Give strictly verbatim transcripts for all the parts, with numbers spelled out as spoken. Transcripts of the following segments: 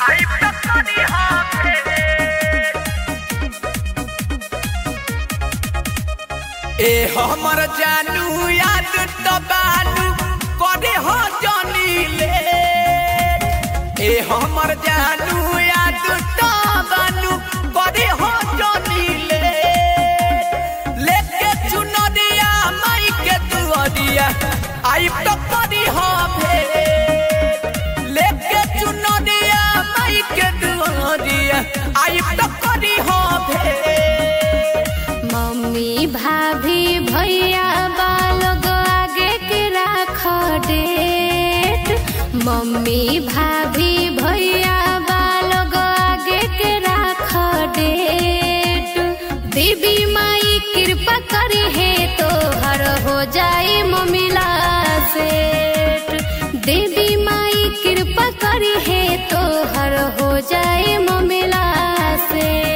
ए हमर जानू याद तो बानू करे हो जानी ले। ए हमर जानू याद तो बानू करे हो जानी ले। लेके चुनरिया माई के दुआरिया आई तो करी हो भेंट। लेके चुनरिया माई के दुआरिया आई तो करी हो भेंट। मम्मी भाभी भैया बालोग आगे के राख डेट। मम्मी भाभी भैया बालोग आगे के राख डेट। देवी माई कृपा करी है तो हर हो जाए मम्मीला सेठ। देवी माई कृपा करी है तो हर हो जाए मम्मीला सेठ।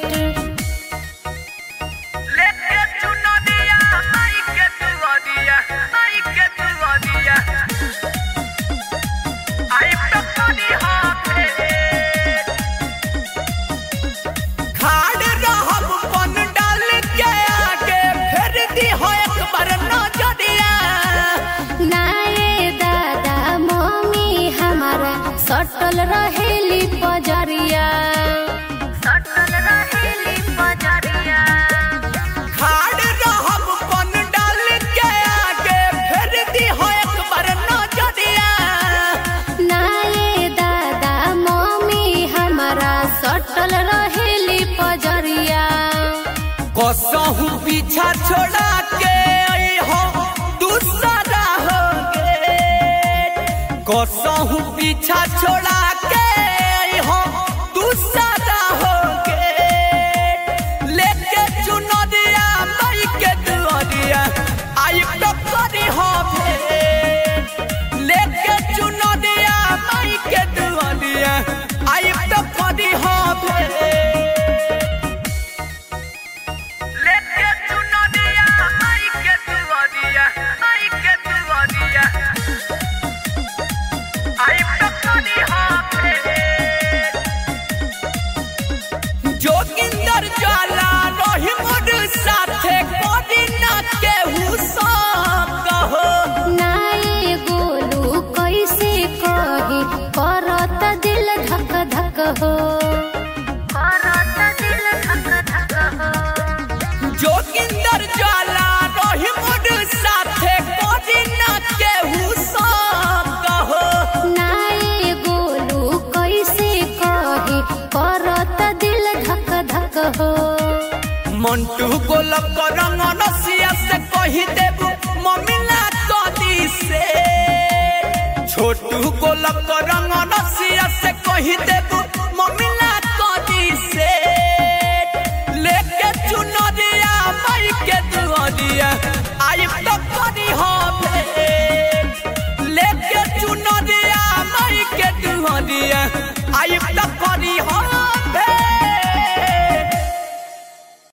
सटल रहेली पजरिया सटल रहेली पजरिया। खाड़ रहब पन डाल के आगे फिर दी हो एक बार नजरिया। नाये दादा मम्मी हमारा सटल रहेली पजरिया। कसहु पीछा छोड़ा के आई हो दूसरा हो गे। कसहु पीछा छोड़ा के आई हो दूसरा हो गे। लेके चुनरिया माई के दुआरिया आई तो करी हो भेंट। लेके चुनरिया माई के दुआरिया आई तो करी हो भेंट। जोगिंदर ज्वाला रही मोर साथे कोदी ना केहू सब कहो। नाये गोलू कैसे कही करत दिल धक धक हो। करत दिल धक धक हो। जोगिंदर ज्वाला रही मोर साथे कोदी ना केहू सब कहो। नाये गोलू कैसे कही करत दिल धक धक हो। मंटू गोलक रंग नसिया से कही देबू मम्मीला कदी से। छोटू गोलक रंग नसिया से कही देबू मम्मीला कदी से। लेके चुनरिया माई के दुआरिया